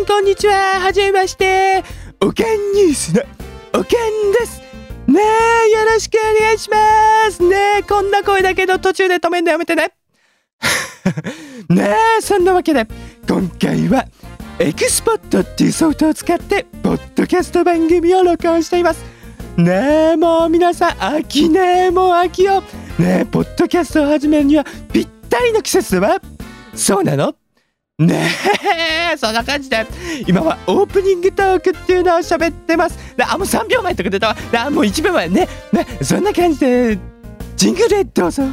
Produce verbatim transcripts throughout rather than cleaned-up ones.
んこんにちは。はじめまして。おかんニュースのおかんですねえ、よろしくお願いしますねえ。こんな声だけど途中で止めんのやめてねねえ、そんなわけで今回はエクスポットっていうソフトを使ってポッドキャスト番組を録音していますねえ。もう皆さん秋ねえ、もう秋よねえ。ポッドキャストを始めるにはぴったりの季節だわ。そうなのねえ、そんな感じで今はオープニングトークっていうのを喋ってます。あ、もうさんびょうまえとか出たわ。あ、もういちびょうまえね。ね、そんな感じでジングルどうぞ。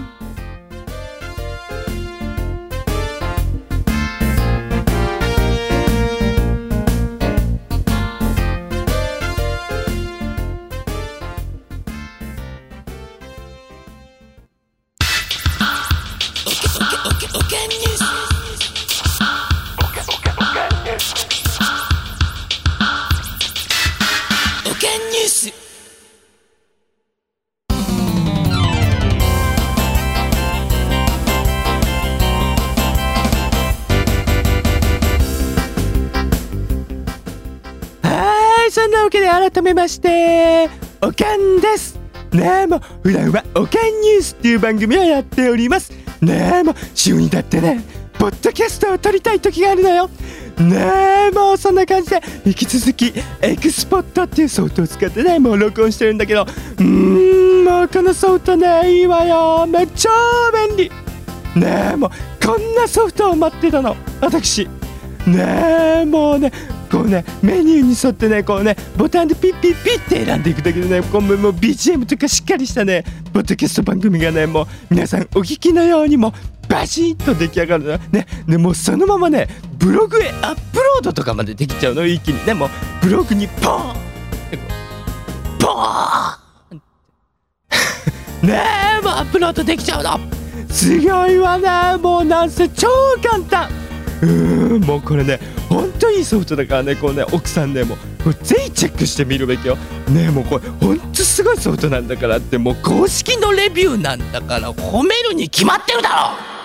そんなわけで改めましておかんですねえ。もう普段はおかんニュースっていう番組をやっておりますねえ。もう週にだってねポッドキャストを撮りたい時があるのよねえ。もうそんな感じで引き続きエクスポットっていうソフトを使ってねもう録音してるんだけど、うーんもうこのソフトねいいわよ。めっちゃ便利ねえ。もうこんなソフトを待ってたの私ねえ。もうねこうねメニューに沿ってねこうねボタンでピッピッピッって選んでいくだけでねこうもう ビージーエム とかしっかりしたねポッドキャスト番組がねもう皆さんお聞きのようにもバシッと出来上がるのね。でもうそのままねブログへアップロードとかまでできちゃうの一気にね。もうブログにポーンってこうポーンねえもうアップロードできちゃうのすごいわね。もうなんせ超簡単。うーんもうこれねほんといいソフトだからねこうね奥さんねもうこれぜひチェックしてみるべきよねえ。もうこれほんとすごいソフトなんだからってもう公式のレビューなんだから褒めるに決まってるだ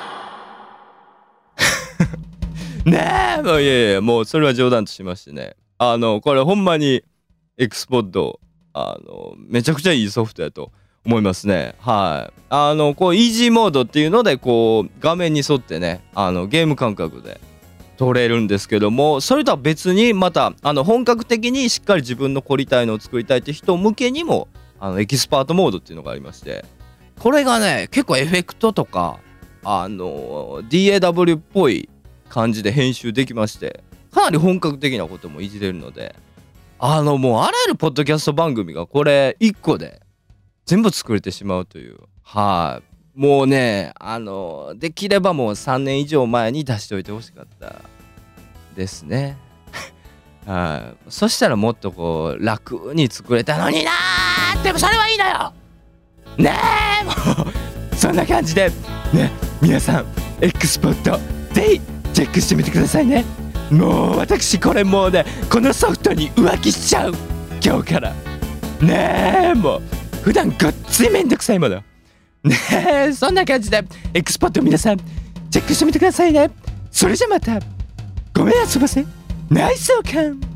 ろねえ。もういやいやもうそれは冗談としましてねあのこれほんまにエクスポッドあのめちゃくちゃいいソフトやと思いますね。はい。あのこうイージーモードっていうのでこう画面に沿ってねあのゲーム感覚で撮れるんですけども、それとは別にまたあの本格的にしっかり自分の凝りたいのを作りたいって人向けにもあのエキスパートモードっていうのがありまして、これがね結構エフェクトとかあの ディーエーダブリュー っぽい感じで編集できまして、かなり本格的なこともいじれるので、あのもうあらゆるポッドキャスト番組がこれいっこで全部作れてしまうという。はい。もうねあのできればもうさんねん以上前に出しておいてほしかったですねはい。そしたらもっとこう楽に作れたのになー。でもそれはいいのよねえ。もうそんな感じでね皆さんエクスポットぜひチェックしてみてくださいね。もう私これもうねこのソフトに浮気しちゃう今日からねえ。もう普段ごっついめんどくさいものねえ。そんな感じでエクスポット皆さんチェックしてみてくださいね。それじゃまたごめんあそばせナイスおかん。